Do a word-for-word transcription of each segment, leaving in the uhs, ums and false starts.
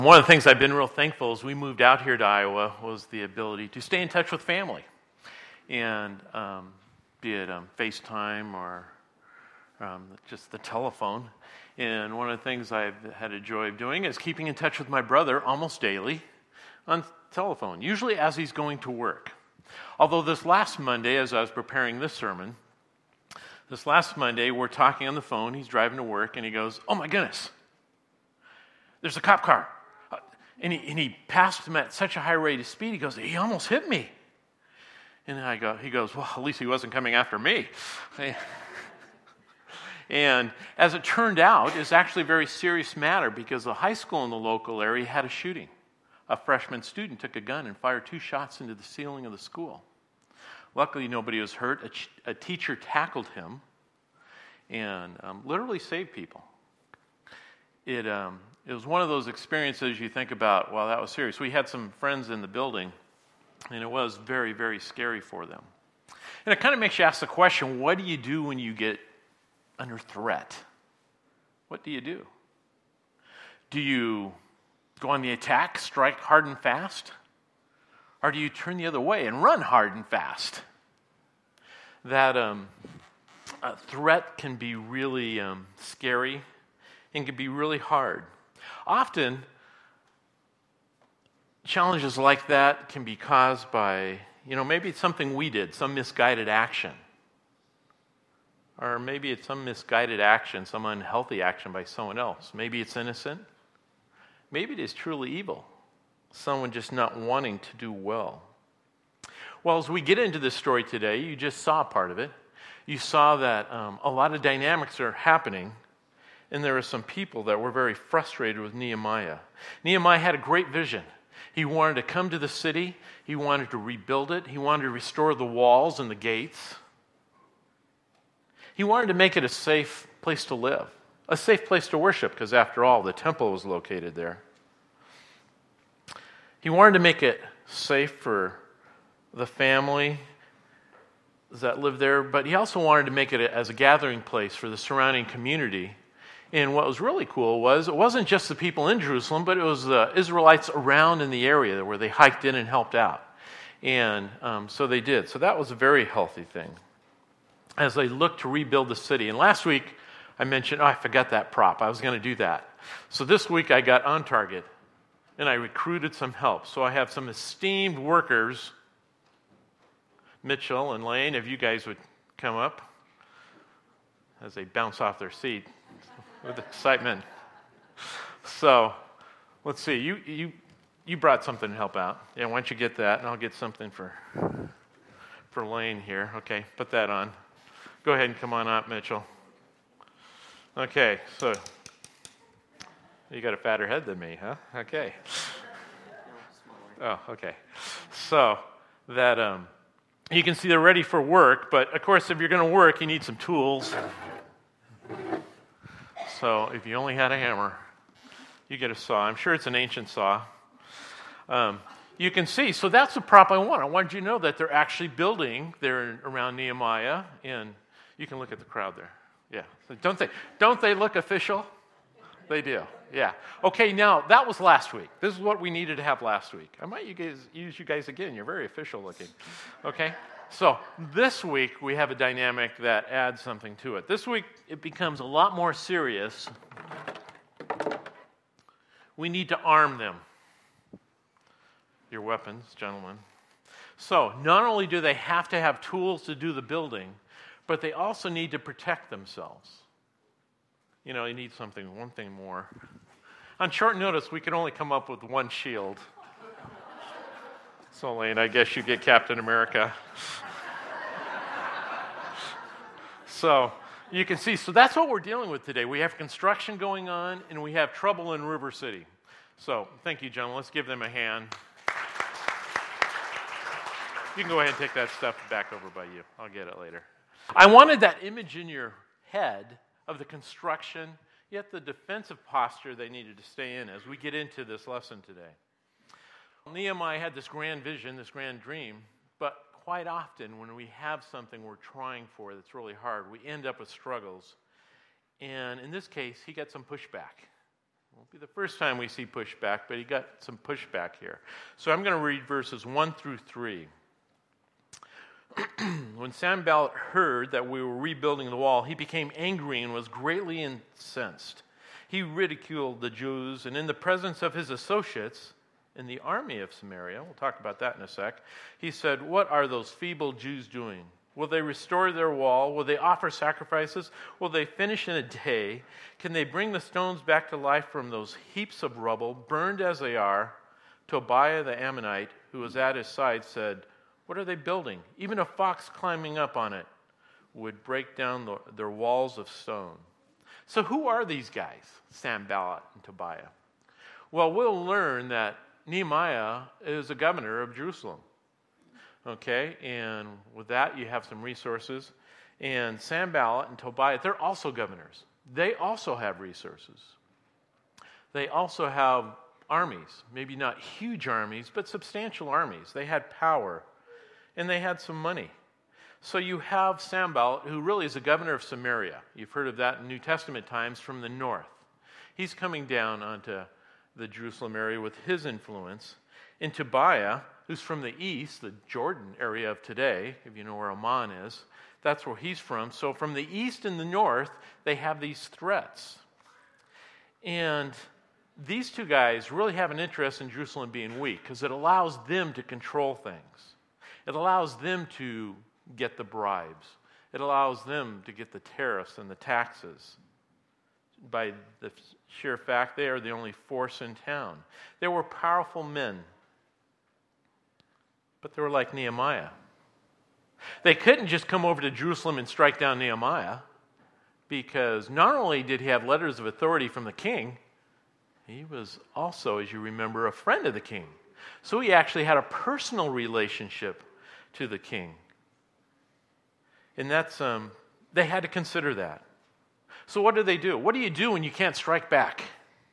One of the things I've been real thankful as we moved out here to Iowa was the ability to stay in touch with family, and um, be it um, FaceTime or um, just the telephone. And one of the things I've had a joy of doing is keeping in touch with my brother almost daily on telephone, usually as he's going to work. Although this last Monday, as I was preparing this sermon, this last Monday, we're talking on the phone, he's driving to work, and he goes, "Oh my goodness, there's a cop car." And he, and he passed him at such a high rate of speed, he goes, "He almost hit me." And I go, he goes, "Well, at least he wasn't coming after me." And as it turned out, it's actually a very serious matter because the high school in the local area had a shooting. A freshman student took a gun and fired two shots into the ceiling of the school. Luckily, nobody was hurt. A, ch- a teacher tackled him and um, literally saved people. It um, it was one of those experiences you think about, well, that was serious. We had some friends in the building, and it was very, very scary for them. And it kind of makes you ask the question, what do you do when you get under threat? What do you do? Do you go on the attack, strike hard and fast? Or do you turn the other way and run hard and fast? That um, a threat can be really um, scary and can be really hard. Often, challenges like that can be caused by, you know, maybe it's something we did, some misguided action. Or maybe it's some misguided action, some unhealthy action by someone else. Maybe it's innocent. Maybe it is truly evil. Someone just not wanting to do well. Well, as we get into this story today, you just saw part of it. You saw that um, a lot of dynamics are happening, and there were some people that were very frustrated with Nehemiah. Nehemiah had a great vision. He wanted to come to the city. He wanted to rebuild it. He wanted to restore the walls and the gates. He wanted to make it a safe place to live, a safe place to worship, because after all, the temple was located there. He wanted to make it safe for the family that lived there, but he also wanted to make it as a gathering place for the surrounding community. And what was really cool was it wasn't just the people in Jerusalem, but it was the Israelites around in the area where they hiked in and helped out. And um, so they did. So that was a very healthy thing as they looked to rebuild the city. And last week I mentioned, oh, I forgot that prop. I was going to do that. So this week I got on target and I recruited some help. So I have some esteemed workers, Mitchell and Lane, if you guys would come up as they bounce off their seat with excitement. So, let's see. You you you brought something to help out. Yeah, why don't you get that, and I'll get something for for Lane here. Okay, put that on. Go ahead and come on up, Mitchell. Okay, so you got a fatter head than me, huh? Okay. Oh, okay. So that um, you can see they're ready for work, but of course, if you're going to work, you need some tools. So if you only had a hammer, you get a saw. I'm sure it's an ancient saw. Um, you can see, so that's the prop I want. I wanted you to know that they're actually building there around Nehemiah, and you can look at the crowd there. Yeah, so don't they? Don't they look official? They do. Yeah. Okay. Now that was last week. This is what we needed to have last week. I might you guys use you guys again. You're very official looking. Okay. So this week, we have a dynamic that adds something to it. This week, it becomes a lot more serious. We need to arm them. Your weapons, gentlemen. So not only do they have to have tools to do the building, but they also need to protect themselves. You know, you need something, one thing more. On short notice, we can only come up with one shield. So, Lane, I guess you get Captain America. So, you can see, so that's what we're dealing with today. We have construction going on, and we have trouble in River City. So, thank you, gentlemen. Let's give them a hand. You can go ahead and take that stuff back over by you. I'll get it later. I wanted that image in your head of the construction, yet the defensive posture they needed to stay in as we get into this lesson today. Nehemiah had this grand vision, this grand dream, but quite often when we have something we're trying for that's really hard, we end up with struggles. And in this case, he got some pushback. Won't be the first time we see pushback, but he got some pushback here. So I'm going to read verses one through three. When Sanballat heard that we were rebuilding the wall, he became angry and was greatly incensed. He ridiculed the Jews, and in the presence of his associates in the army of Samaria, we'll talk about that in a sec, he said, "What are those feeble Jews doing? Will they restore their wall? Will they offer sacrifices? Will they finish in a day? Can they bring the stones back to life from those heaps of rubble, burned as they are?" Tobiah the Ammonite, who was at his side, said, "What are they building? Even a fox climbing up on it would break down the, their walls of stone." So who are these guys, Sanballat and Tobiah? Well, we'll learn that Nehemiah is a governor of Jerusalem. Okay, and with that you have some resources. And Sanballat and Tobiah, they're also governors. They also have resources. They also have armies, maybe not huge armies, but substantial armies. They had power. And they had some money. So you have Sanballat, who really is the governor of Samaria. You've heard of that in New Testament times, from the north. He's coming down onto the Jerusalem area with his influence. And Tobiah, who's from the east, the Jordan area of today, if you know where Amman is, that's where he's from. So from the east and the north, they have these threats. And these two guys really have an interest in Jerusalem being weak, because it allows them to control things. It allows them to get the bribes. It allows them to get the tariffs and the taxes. By the sheer fact they are the only force in town. They were powerful men, but they were like Nehemiah. They couldn't just come over to Jerusalem and strike down Nehemiah, because not only did he have letters of authority from the king, he was also, as you remember, a friend of the king. So he actually had a personal relationship to the king. And that's, um, they had to consider that. So what do they do? What do you do when you can't strike back?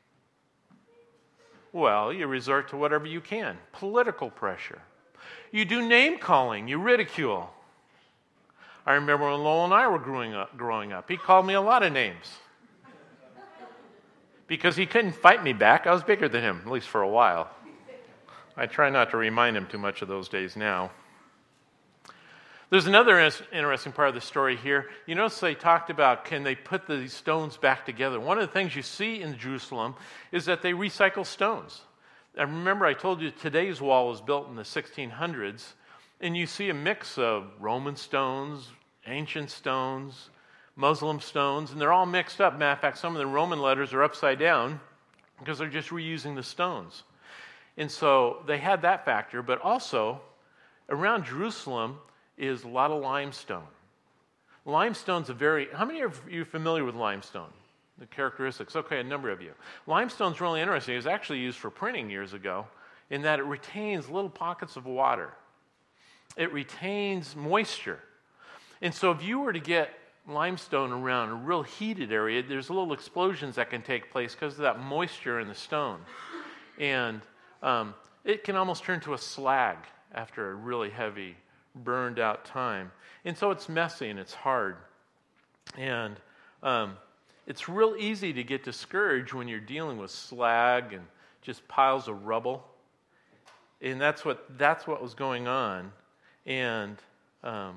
Well, you resort to whatever you can. Political pressure. You do name calling. You ridicule. I remember when Lowell and I were growing up, growing up, he called me a lot of names. Because he couldn't fight me back. I was bigger than him, at least for a while. I try not to remind him too much of those days now. There's another interesting part of the story here. You notice they talked about, can they put these stones back together? One of the things you see in Jerusalem is that they recycle stones. And remember, I told you today's wall was built in the sixteen hundreds, and you see a mix of Roman stones, ancient stones, Muslim stones, and they're all mixed up. Matter of fact, some of the Roman letters are upside down because they're just reusing the stones. And so they had that factor, but also around Jerusalem is a lot of limestone. Limestone's a very, how many of you are familiar with limestone? The characteristics, okay, a number of you. Limestone's really interesting. It was actually used for printing years ago in that it retains little pockets of water. It retains moisture. And so if you were to get limestone around a real heated area, there's little explosions that can take place because of that moisture in the stone. And um, it can almost turn to a slag after a really heavy, burned out time. And so it's messy and it's hard. And um, it's real easy to get discouraged when you're dealing with slag and just piles of rubble. And that's what that's what was going on. And um,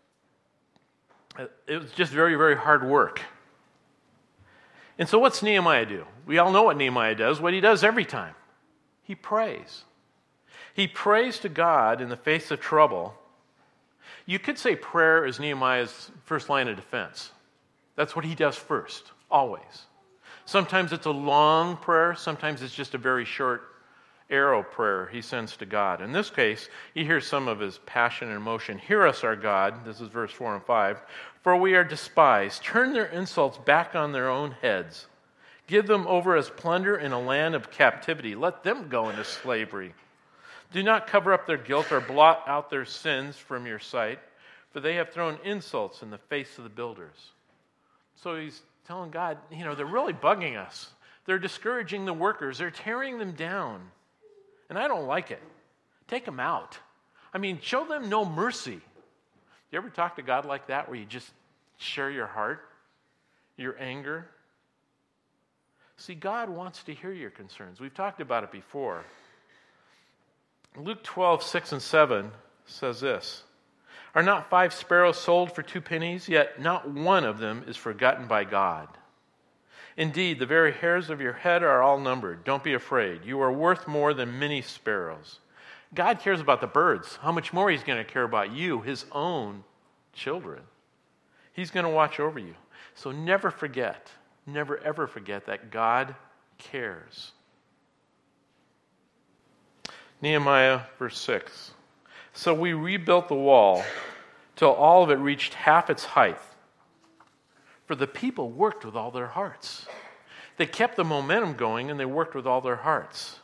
it was just very, very hard work. And so what's Nehemiah do? We all know what Nehemiah does, what he does every time. He prays. He prays to God in the face of trouble. You could say prayer is Nehemiah's first line of defense. That's what he does first, always. Sometimes it's a long prayer. Sometimes it's just a very short arrow prayer he sends to God. In this case, you hear some of his passion and emotion. Hear us, our God. This is verse four and five. For we are despised. Turn their insults back on their own heads. Give them over as plunder in a land of captivity. Let them go into slavery. Do not cover up their guilt or blot out their sins from your sight, for they have thrown insults in the face of the builders. So he's telling God, you know, they're really bugging us. They're discouraging the workers. They're tearing them down. And I don't like it. Take them out. I mean, show them no mercy. You ever talk to God like that, where you just share your heart, your anger? See, God wants to hear your concerns. We've talked about it before. Luke twelve, six and seven says this, "Are not five sparrows sold for two pennies? Yet not one of them is forgotten by God. Indeed, the very hairs of your head are all numbered. Don't be afraid. You are worth more than many sparrows." God cares about the birds. How much more He's going to care about you, His own children. He's going to watch over you. So never forget, never ever forget that God cares. Nehemiah verse six. "So we rebuilt the wall till all of it reached half its height. For the people worked with all their hearts." They kept the momentum going and they worked with all their hearts.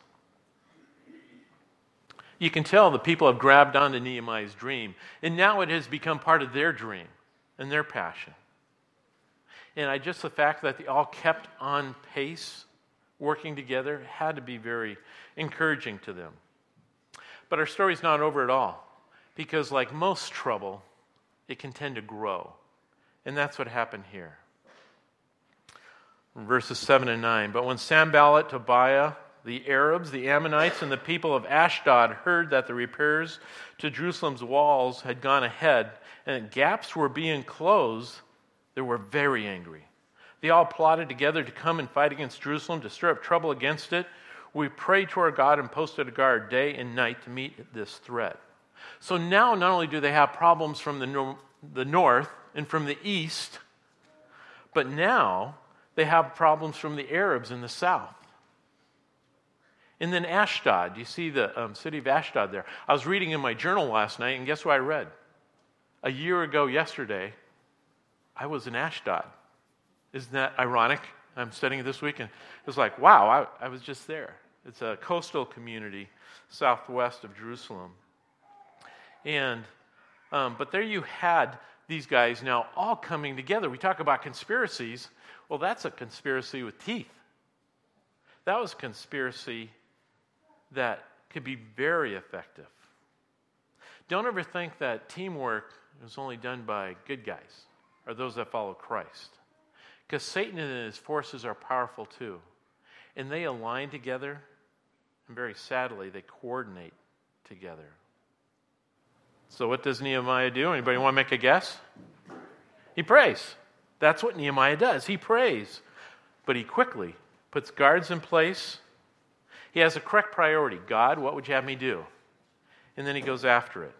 You can tell the people have grabbed onto Nehemiah's dream, and now it has become part of their dream and their passion. And I just the fact that they all kept on pace, working together, had to be very encouraging to them. But our story's not over at all, because like most trouble, it can tend to grow. And that's what happened here. Verses seven and nine. "But when Sanballat, Tobiah, the Arabs, the Ammonites, and the people of Ashdod heard that the repairs to Jerusalem's walls had gone ahead and that gaps were being closed, they were very angry. They all plotted together to come and fight against Jerusalem, to stir up trouble against it. We prayed to our God and posted a guard day and night to meet this threat." So now not only do they have problems from the, no- the north and from the east, but now they have problems from the Arabs in the south. And then Ashdod, you see the um, city of Ashdod there. I was reading in my journal last night, and guess what I read? A year ago yesterday, I was in Ashdod. Isn't that ironic? I'm studying it this week, and it was like, wow, I, I was just there. It's a coastal community southwest of Jerusalem. And, um, but there you had these guys now all coming together. We talk about conspiracies. Well, that's a conspiracy with teeth. That was a conspiracy that could be very effective. Don't ever think that teamwork is only done by good guys or those that follow Christ. Because Satan and his forces are powerful too. And they align together, and very sadly, they coordinate together. So what does Nehemiah do? Anybody want to make a guess? He prays. That's what Nehemiah does. He prays. But he quickly puts guards in place. He has a correct priority. God, what would you have me do? And then he goes after it.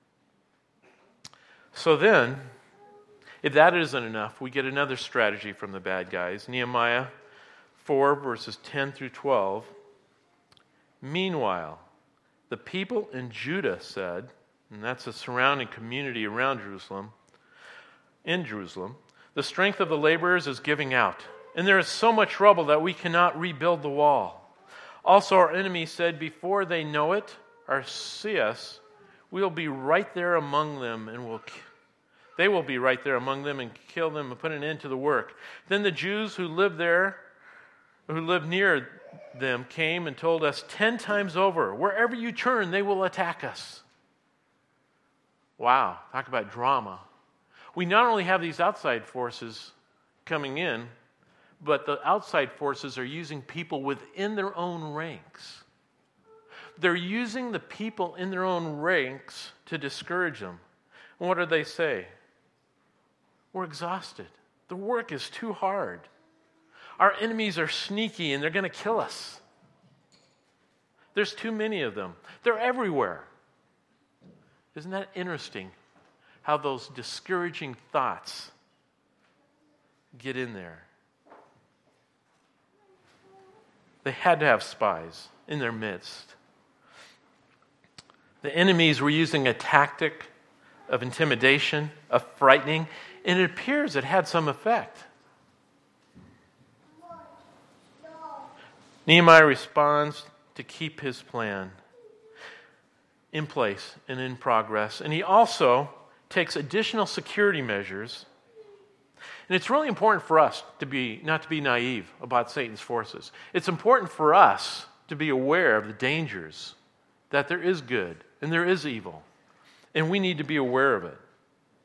So then, if that isn't enough, we get another strategy from the bad guys. Nehemiah four, verses ten through twelve. "Meanwhile, the people in Judah said," and that's a surrounding community around Jerusalem, in Jerusalem, "the strength of the laborers is giving out, and there is so much trouble that we cannot rebuild the wall. Also our enemies said, before they know it or see us, we'll be right there among them, and we'll they will be right there among them and kill them and put an end to the work. Then the Jews who live there, who live near them, came and told us ten times over, wherever you turn, they will attack us." Wow, talk about drama. We not only have these outside forces coming in, but the outside forces are using people within their own ranks. They're using the people in their own ranks to discourage them. And what do they say? We're exhausted. The work is too hard. Our enemies are sneaky and they're going to kill us. There's too many of them. They're everywhere. Isn't that interesting how those discouraging thoughts get in there? They had to have spies in their midst. The enemies were using a tactic of intimidation, of frightening, and it appears it had some effect. Nehemiah responds to keep his plan in place and in progress. And he also takes additional security measures. And it's really important for us to be not to be naive about Satan's forces. It's important for us to be aware of the dangers, that there is good and there is evil. And we need to be aware of it.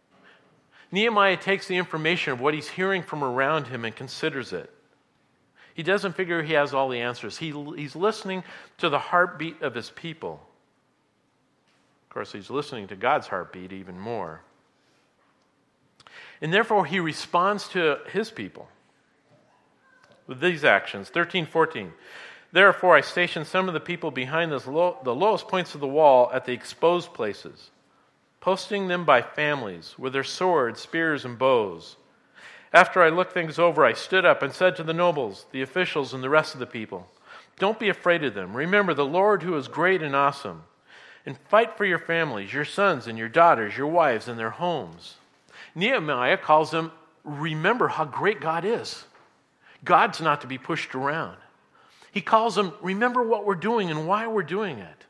Nehemiah takes the information of what he's hearing from around him and considers it. He doesn't figure he has all the answers. He, he's listening to the heartbeat of his people. Of course, he's listening to God's heartbeat even more. And therefore, he responds to his people with these actions. thirteen fourteen. Therefore, I stationed some of the people behind this low, the lowest points of the wall at the exposed places, posting them by families with their swords, spears, and bows. After I looked things over, I stood up and said to the nobles, the officials, and the rest of the people, don't be afraid of them. Remember the Lord who is great and awesome, and fight for your families, your sons and your daughters, your wives, and their homes. Nehemiah calls them, remember how great God is. God's not to be pushed around. He calls them, remember what we're doing and why we're doing it.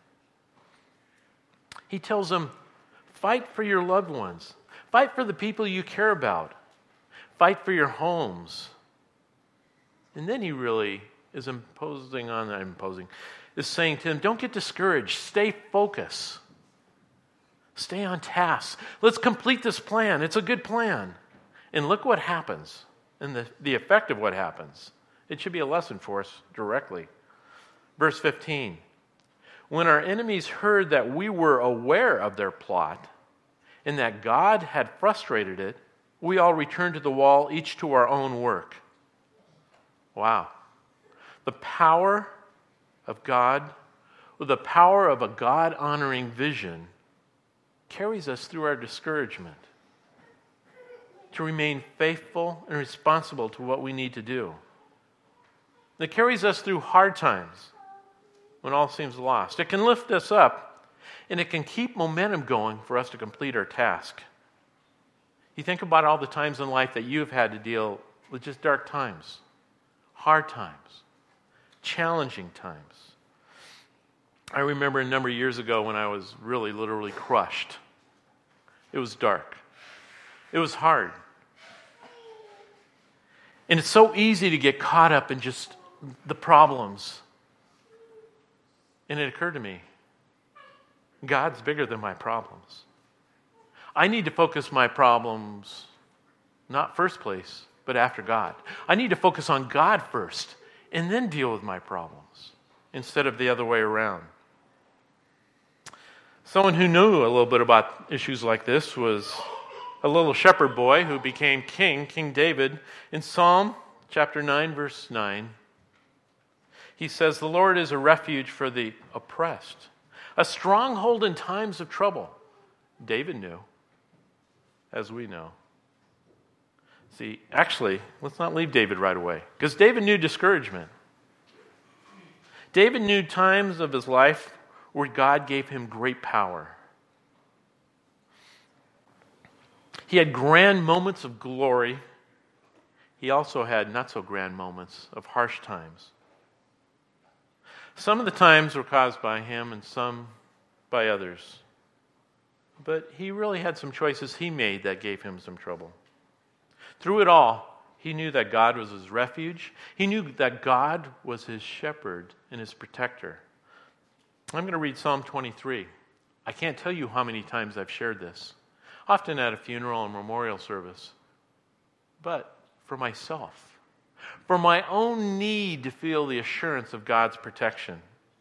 He tells them, fight for your loved ones. Fight for the people you care about. Fight for your homes. And then he really is imposing on them, imposing, is saying to them, don't get discouraged. Stay focused. Stay on task. Let's complete this plan. It's a good plan. And look what happens and the, the effect of what happens. It should be a lesson for us directly. Verse fifteen. When our enemies heard that we were aware of their plot and that God had frustrated it, we all returned to the wall, each to our own work. Wow. The power of God, the power of a God-honoring vision carries us through our discouragement to remain faithful and responsible to what we need to do. It carries us through hard times when all seems lost. It can lift us up, and it can keep momentum going for us to complete our task. You think about all the times in life that you've had to deal with just dark times, hard times, challenging times. I remember a number of years ago when I was really literally crushed. It was dark. It was hard. And it's so easy to get caught up in just the problems. And it occurred to me, God's bigger than my problems. I need to focus my problems, not first place, but after God. I need to focus on God first and then deal with my problems instead of the other way around. Someone who knew a little bit about issues like this was a little shepherd boy who became king, King David. In Psalm chapter nine, verse nine, he says, the Lord is a refuge for the oppressed, a stronghold in times of trouble. David knew, as we know. See, actually, let's not leave David right away, because David knew discouragement. David knew times of his life where God gave him great power. He had grand moments of glory. He also had not so grand moments of harsh times. Some of the times were caused by him and some by others. But he really had some choices he made that gave him some trouble. Through it all, he knew that God was his refuge. He knew that God was his shepherd and his protector. I'm going to read Psalm twenty-three. I can't tell you how many times I've shared this, often at a funeral and memorial service. But for myself, for my own need to feel the assurance of God's protection.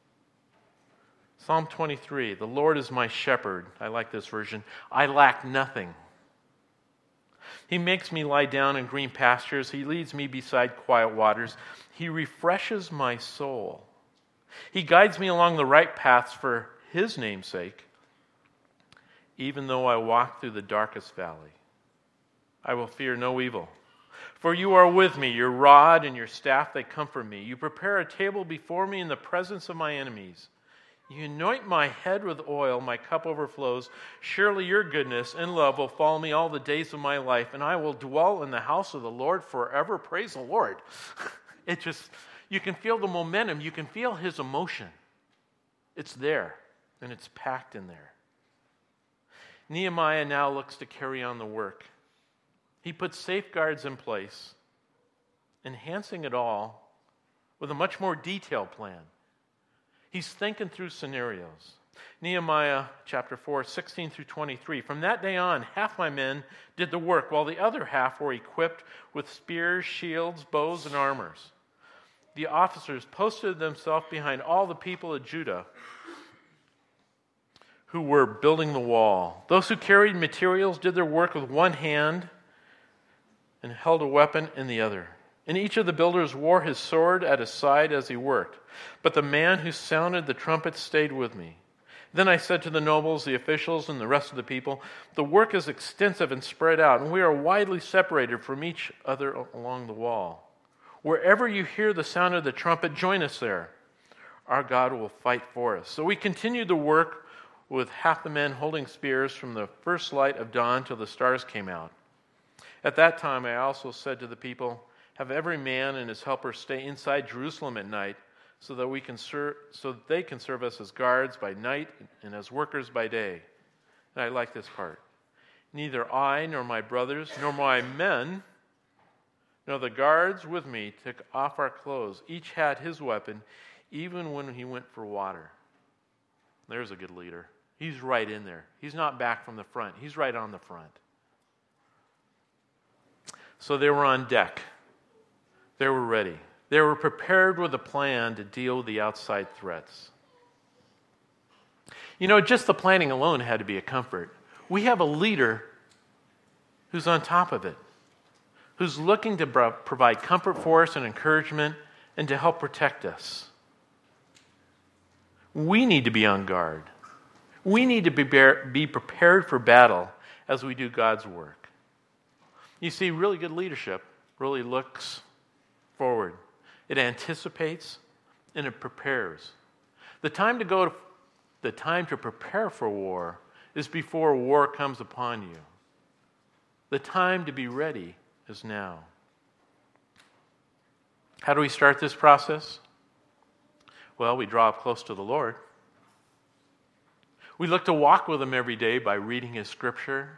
Psalm twenty-three, the Lord is my shepherd. I like this version. I lack nothing. He makes me lie down in green pastures. He leads me beside quiet waters. He refreshes my soul. He guides me along the right paths for his name's sake. Even though I walk through the darkest valley, I will fear no evil. For you are with me, your rod and your staff, they comfort me. You prepare a table before me in the presence of my enemies. You anoint my head with oil, my cup overflows. Surely your goodness and love will follow me all the days of my life, and I will dwell in the house of the Lord forever. Praise the Lord. It just, you can feel the momentum. You can feel his emotion. It's there, and it's packed in there. Nehemiah now looks to carry on the work. He puts safeguards in place, enhancing it all with a much more detailed plan. He's thinking through scenarios. Nehemiah chapter four, sixteen through twenty-three. From that day on, half my men did the work, while the other half were equipped with spears, shields, bows, and armors. the officers posted themselves behind all the people of Judah who were building the wall. Those who carried materials did their work with one hand and held a weapon in the other. And each of the builders wore his sword at his side as he worked. But the man who sounded the trumpet stayed with me. Then I said to the nobles, the officials, and the rest of the people, the work is extensive and spread out, and we are widely separated from each other along the wall. Wherever you hear the sound of the trumpet, join us there. Our God will fight for us. So we continued the work with half the men holding spears from the first light of dawn till the stars came out. At that time I also said to the people, have every man and his helper stay inside Jerusalem at night, so that we can serve, so that they can serve us as guards by night and as workers by day. And I like this part. Neither I nor my brothers nor my men nor the guards with me took off our clothes. Each had his weapon, even when he went for water. There's a good leader. He's right in there. He's not back from the front. He's right on the front. So they were on deck. They were ready. They were prepared with a plan to deal with the outside threats. You know, just the planning alone had to be a comfort. We have a leader who's on top of it, who's looking to provide comfort for us and encouragement and to help protect us. We need to be on guard. We need to be, be prepared for battle as we do God's work. You see, really good leadership really looks forward. It anticipates and it prepares. The time to go to, the time to prepare for war is before war comes upon you. The time to be ready is now. How do we start this process? Well, we draw up close to the Lord. We look to walk with Him every day by reading His Scripture.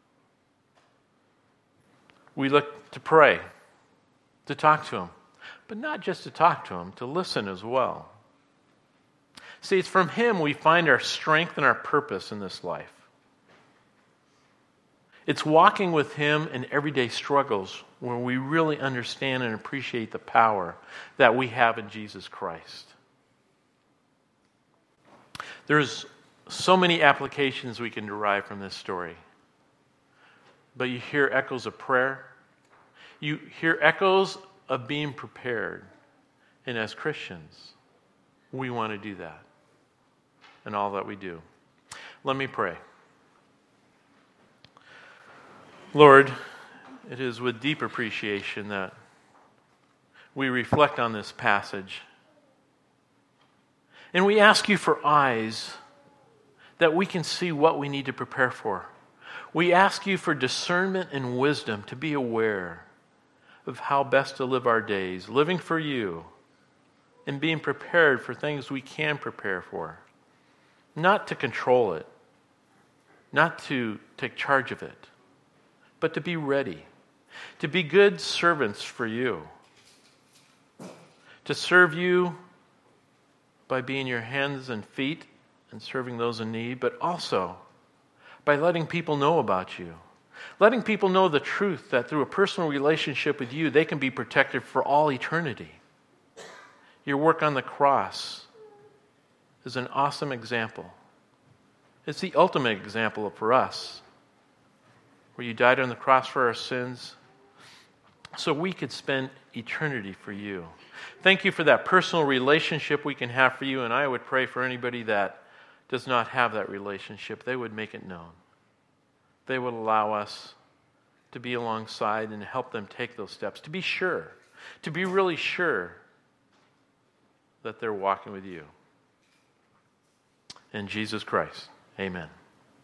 We look to pray, to talk to Him. But not just to talk to Him, to listen as well. See, it's from Him we find our strength and our purpose in this life. It's walking with Him in everyday struggles where we really understand and appreciate the power that we have in Jesus Christ. There's so many applications we can derive from this story. But you hear echoes of prayer. You hear echoes of being prepared. And as Christians, we want to do that in all that we do. Let me pray. Lord, it is with deep appreciation that we reflect on this passage. And we ask you for eyes that we can see what we need to prepare for. We ask you for discernment and wisdom to be aware of how best to live our days, living for you and being prepared for things we can prepare for. Not to control it, not to take charge of it, but to be ready, to be good servants for you, to serve you by being your hands and feet and serving those in need, but also by letting people know about you. Letting people know the truth that through a personal relationship with you, they can be protected for all eternity. Your work on the cross is an awesome example. It's the ultimate example for us, where you died on the cross for our sins so we could spend eternity for you. Thank you for that personal relationship we can have for you, and I would pray for anybody that does not have that relationship, they would make it known. They would allow us to be alongside and help them take those steps, to be sure, to be really sure that they're walking with you. In Jesus Christ, amen.